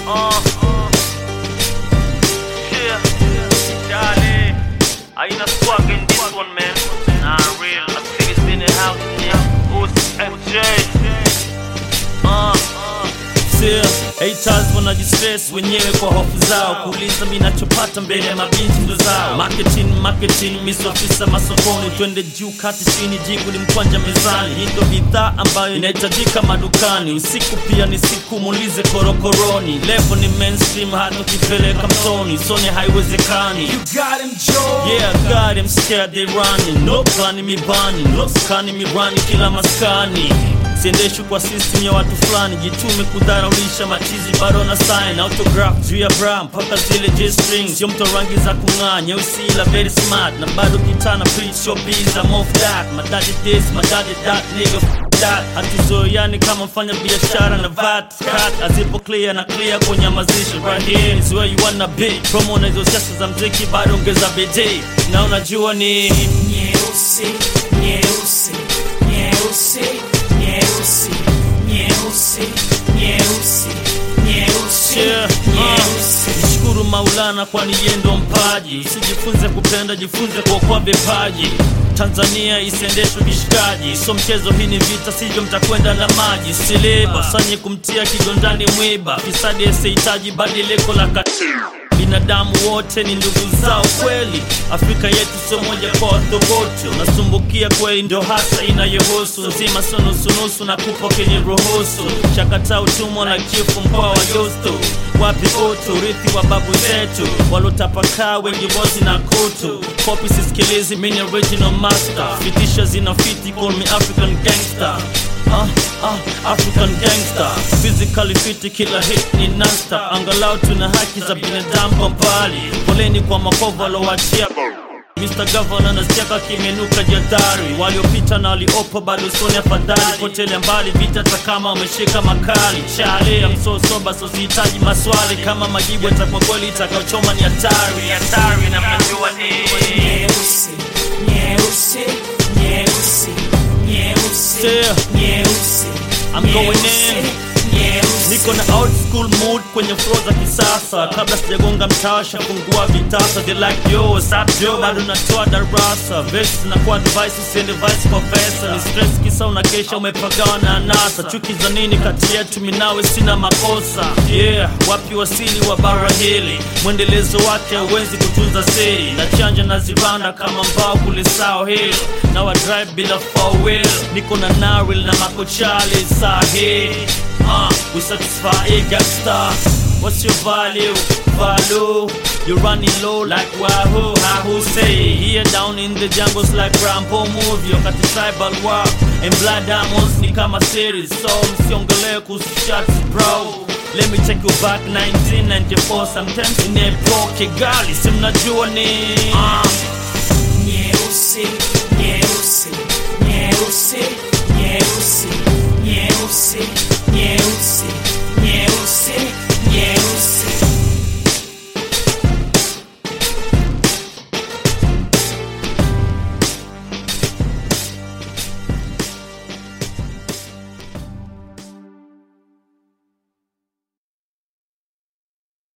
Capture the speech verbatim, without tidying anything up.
Uh, uh. Yeah, Charlie, I ain't a swag in this one, man. Nah, real. I think it's in the house, yeah. O C F J. Uh, uh. Haters wanajistress wenyewe kwa hofu zao, kuuliza mimi nachopata mbele ya mabinti ndo zao. Marketing, marketing, misofisa masokoni, twende juu kati chini, jibu ni mkwanja mezani. Hii ndo bidhaa ambayo inahitajika madukani. Usiku pia ni siku, muulize korokoroni. Level ni mainstream, hata ukipeleka mtoni sone haiwezekani. You got him, Joe. Yeah, I got him scared, they running. No plan me bunning, no scanning me running kila maskani. Siendeshu kwa system ya watu fulani, jitume kudharaulisha machizi bado na sign. Autograph juu ya bra mpaka zile J-string, sio mto rangi za kung'aa, nyeusi ila very smart. Na bado kitana preach your biz, I'm off that. My daddy this, my daddy that, nigga f*** that. Hatuzoeani kama mfanya biashara na V A T. Cut, azipo clear na clear kunyamazisha. Right here is where you wanna be. Promo na hizo siasa za mziki bado ongeza bidii. Na unajua ni Nyeusi, nyeusi, nyeusi, nyeusi, nyeusi, nyeusi, nyeusi, yeah, nyeusi. uh, nishukuru Maulana kwani yeye ndo mpaji. Usijifunze kupenda, jifunze kuokoa vipaji. Tanzania isiendeshwe kishikaji, so mchezo hii ni vita, sivyo mtakwenda na maji. Sileba sanye kumtia kigondani mwiba, fisadi asihitaji badiliko la katiba. Binadamu wote ni ndugu zao kweli, Afrika yetu sio moja kwa tofauti. Unasumbukia kweli ndo hasa inayohusu, nzima sio nusu-nusu na kupo kenye ruhusu. Chakata utumwa na chifu mkoa wa Yosto, wapi utu, urithi wa babu zetu walotapakaa wengi bozi na kutu. Copy sisikilizi, mini original master, fitisha zinafiti, call me African gangster. Uh, uh, African gangster, physically fit, kila hit ni nasta. Angalau tuna haki za binadamu kwa mbali, poleni kwa makovu alowachia Mister Governor na siaka kimenuka jadari. Waliopita na waliopo bado soni afadhali, potele mbali vita takama wameshika makali. Chale ya msosoba so sihitaji maswali, kama majibu yatakuwa kweli itakaochoma ni hatari. Hatari na mnajua ni Nyeusi, nyeusi, nyeusi, nyeusi, nyeusi. I'm going in. Niko na old school mood kwenye flow za kisasa. Kabla sijagonga mtasha fungua vitasa. They like yo, what's up yo, bado natoa darasa. Verses na kwa device, usiende vice kwa pesa. Ni stress kisa unakesha umepagawa na anasa. Chuki za nini kati yetu minawe sina makosa. Yeah, wapi wasili wa bara hili, mwendelezo wake hauwezi kutunza siri. Na chanja na zibanda kama mbao kule sao hili, na wa drive bila four wheel. Niko na naril na makochali sahi. Uh, we satisfy a gangster. What's your value? Value. You're running low like Wahoo. Wahoo say here down in the jungles like Rambo movie. Wakati tribal war and blood diamonds ni kama series. So msiongele kuhusu shots bro. Let me take you back nineteen ninety-four. Sometimes in a poke gali simnajua ni uh. Nyeusi.